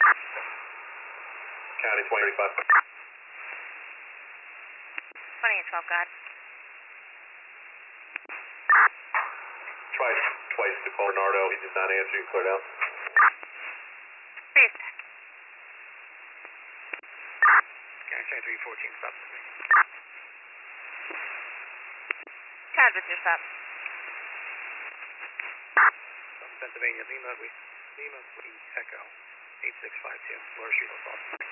County 2035. 2812, God. Twice to call Bernardo. He did not answer. You cleared out. Please. County 2314, stop with me. Canvas, stop. Pennsylvania, Lima, Echo, 8652, Lower Street, Los Altos.